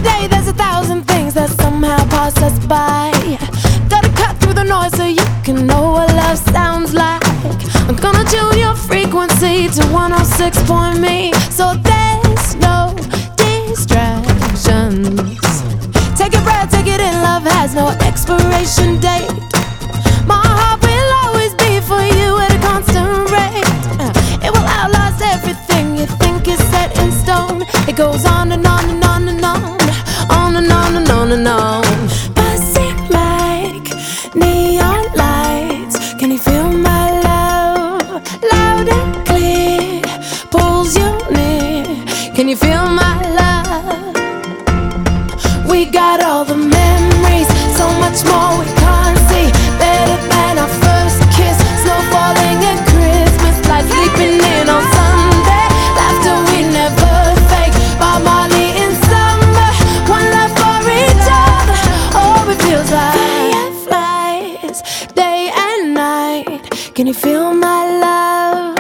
day there's 1,000 things that somehow pass us by. Gotta cut through the noise so you can know what love sounds like. I'm gonna tune your frequency to 106.me, so there's no distractions. Take a breath, take it in, love has no expiration date. My heart will always be for you at a constant rate. It will outlast everything you think is set in stone. It goes on and on and on and on, on and on and on and on. Buzzing like neon lights. Can you feel my love? Loud and clear, pulls you near. Can you feel my love? We got all the memories, so much more we can't see. Better than our first kiss, snow falling at Christmas, like sleeping in on Sunday. Laughter we never fake, Bob Marley in summer, one love for each other. Oh, it feels like fireflies, day and night. Can you feel my love?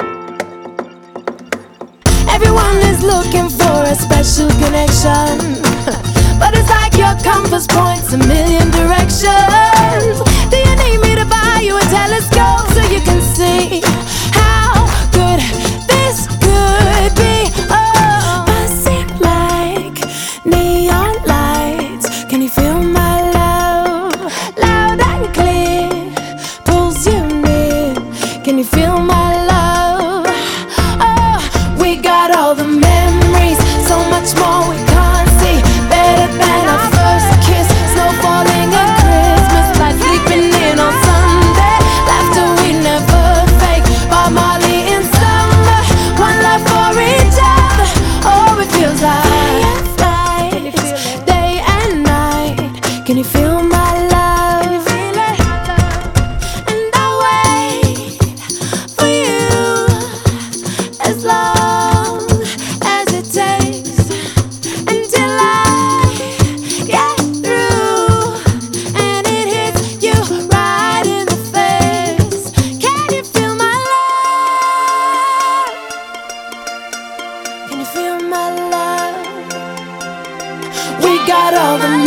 Everyone is looking for a special connection, but it's like your compass points a million directions. Do you need me to buy you a telescope so you can see how good this could be? Oh, buzzing like neon lights. Can you feel my love? Loud and clear, pulls you near. Can you feel my love? Oh, we got all the memories, so much more we can't see. Better than our first kiss, snow falling at Christmas, like sleeping in on Sunday. Laughter we never fake, Bob Marley in summer, one love for each other. Oh, it feels like fireflies, day and night. Can you feel my love? And I'll wait for you as long as it takes, until I get through and it hits you right in the face. Can you feel my love? Can you feel my love? We got all the